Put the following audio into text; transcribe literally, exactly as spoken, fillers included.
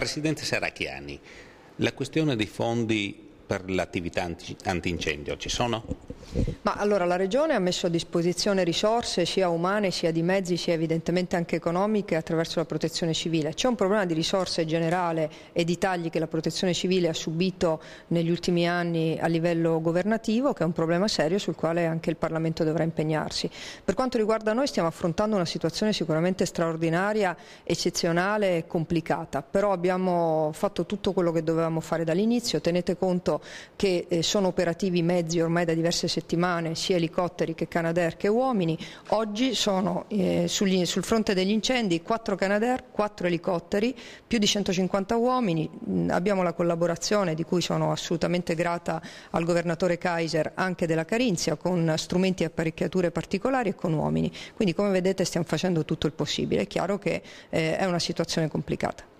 Presidente Serracchiani, la questione dei fondi per l'attività anti- antincendio ci sono? Ma allora la Regione ha messo a disposizione risorse sia umane sia di mezzi sia evidentemente anche economiche attraverso la protezione civile. C'è un problema di risorse generale e di tagli che la protezione civile ha subito negli ultimi anni a livello governativo, che è un problema serio sul quale anche il Parlamento dovrà impegnarsi. Per quanto riguarda noi stiamo affrontando una situazione sicuramente straordinaria, eccezionale e complicata, però abbiamo fatto tutto quello che dovevamo fare dall'inizio. Tenete conto che eh, sono operativi mezzi ormai da diverse settimane, sia elicotteri che Canadair che uomini. Oggi sono eh, sugli, sul fronte degli incendi quattro Canadair, quattro elicotteri, più di centocinquanta uomini. Mm, abbiamo la collaborazione, di cui sono assolutamente grata al governatore Kaiser, anche della Carinzia, con strumenti e apparecchiature particolari e con uomini. Quindi, come vedete, stiamo facendo tutto il possibile. È chiaro che eh, è una situazione complicata.